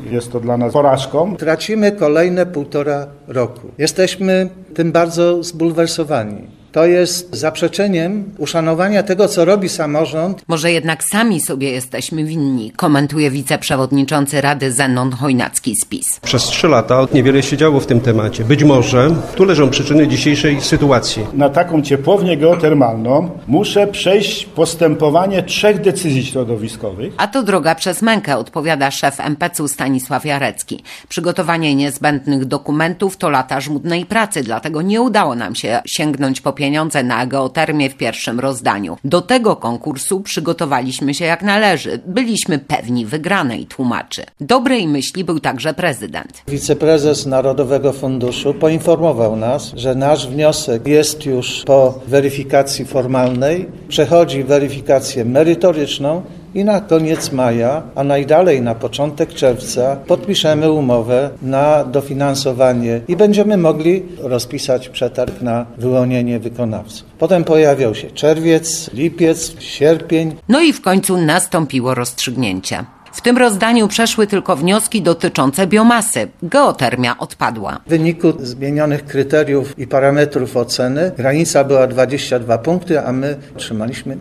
Jest to dla nas porażką. Tracimy kolejne 1,5 roku. Jesteśmy tym bardzo zbulwersowani. To jest zaprzeczeniem uszanowania tego, co robi samorząd. Może jednak sami sobie jesteśmy winni, komentuje wiceprzewodniczący Rady Zenon Chojnacki z PiS. Przez 3 lata niewiele się działo w tym temacie. Być może tu leżą przyczyny dzisiejszej sytuacji. Na taką ciepłownię geotermalną muszę przejść postępowanie 3 decyzji środowiskowych. A to droga przez mękę, odpowiada szef MPC-u Stanisław Jarecki. Przygotowanie niezbędnych dokumentów to lata żmudnej pracy, dlatego nie udało nam się sięgnąć po pieniądze na geotermię w pierwszym rozdaniu. Do tego konkursu przygotowaliśmy się jak należy. Byliśmy pewni wygranej, tłumaczy. Dobrej myśli był także prezydent. Wiceprezes Narodowego Funduszu poinformował nas, że nasz wniosek jest już po weryfikacji formalnej, przechodzi weryfikację merytoryczną i na koniec maja, a najdalej na początek czerwca podpiszemy umowę na dofinansowanie i będziemy mogli rozpisać przetarg na wyłonienie wykonawców. Potem pojawiał się czerwiec, lipiec, sierpień. No i w końcu nastąpiło rozstrzygnięcie. W tym rozdaniu przeszły tylko wnioski dotyczące biomasy. Geotermia odpadła. W wyniku zmienionych kryteriów i parametrów oceny granica była 22 punkty, a my otrzymaliśmy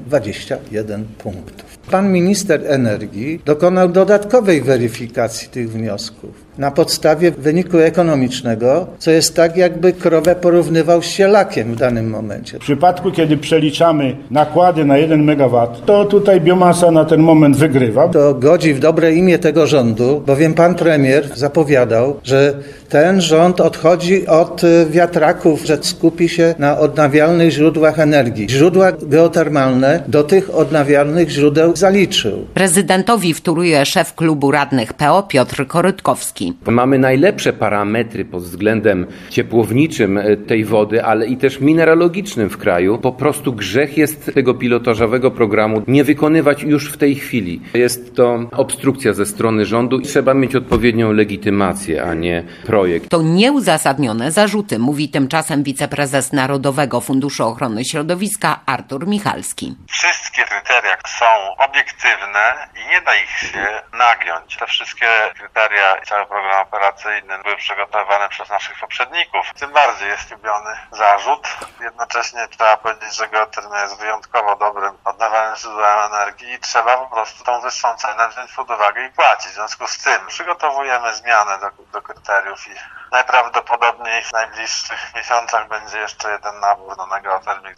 21 punktów. Pan minister energii dokonał dodatkowej weryfikacji tych wniosków na podstawie wyniku ekonomicznego, co jest tak, jakby krowę porównywał z sielakiem w danym momencie. W przypadku, kiedy przeliczamy nakłady na 1 MW, to tutaj biomasa na ten moment wygrywa. To godzi w dobre imię tego rządu, bowiem pan premier zapowiadał, że ten rząd odchodzi od wiatraków, że skupi się na odnawialnych źródłach energii. Źródła geotermalne do tych odnawialnych źródeł zaliczył. Prezydentowi wtóruje szef klubu radnych PO Piotr Korytkowski. Mamy najlepsze parametry pod względem ciepłowniczym tej wody, ale i też mineralogicznym w kraju. Po prostu grzech jest tego pilotażowego programu nie wykonywać już w tej chwili. Jest to obstrukcja ze strony rządu i trzeba mieć odpowiednią legitymację, a nie projekt. To nieuzasadnione zarzuty, mówi tymczasem wiceprezes Narodowego Funduszu Ochrony Środowiska Artur Michalski. Wszystkie kryteria są obiektywne i nie da ich się nagiąć. Te wszystkie kryteria i cały program operacyjny były przygotowane przez naszych poprzedników. Tym bardziej jest lubiony zarzut. Jednocześnie trzeba powiedzieć, że geotermia jest wyjątkowo dobrym odnawialnym źródłem energii i trzeba po prostu tą wyższą cenę wziąć pod uwagę i płacić. W związku z tym przygotowujemy zmianę do kryteriów i najprawdopodobniej w najbliższych miesiącach będzie jeszcze jeden nabór na geotermię.